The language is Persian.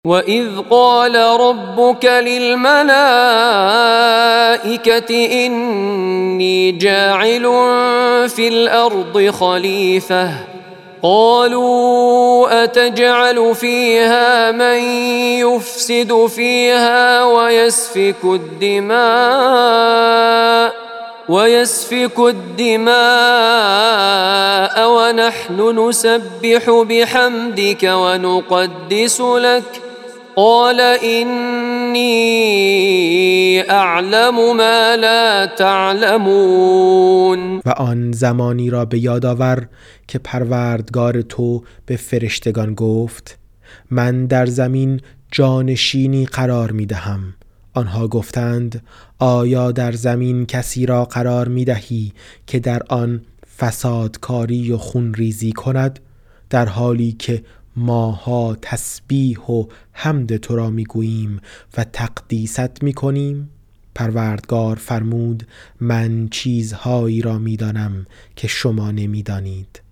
وَإِذْ قَالَ رَبُّكَ لِلْمَلَائِكَةِ إِنِّي جَاعِلٌ فِي الْأَرْضِ خَلِيفَةً قَالُوا أَتَجْعَلُ فِيهَا مَن يُفْسِدُ فِيهَا وَيَسْفِكُ الدِّمَاءَ وَنَحْنُ نُسَبِّحُ بِحَمْدِكَ وَنُقَدِّسُ لَكَ قال إني أعلم ما لا تعلمون. و آن زمانی را به یاد آور که پروردگار تو به فرشتگان گفت من در زمین جانشینی قرار می دهم. آنها گفتند آیا در زمین کسی را قرار می دهی که در آن فسادکاری و خونریزی کند، در حالی که ماها تسبیح و حمد تو را می گوییم و تقدیست می کنیم؟ پروردگار فرمود من چیزهایی را می دانم که شما نمی دانید.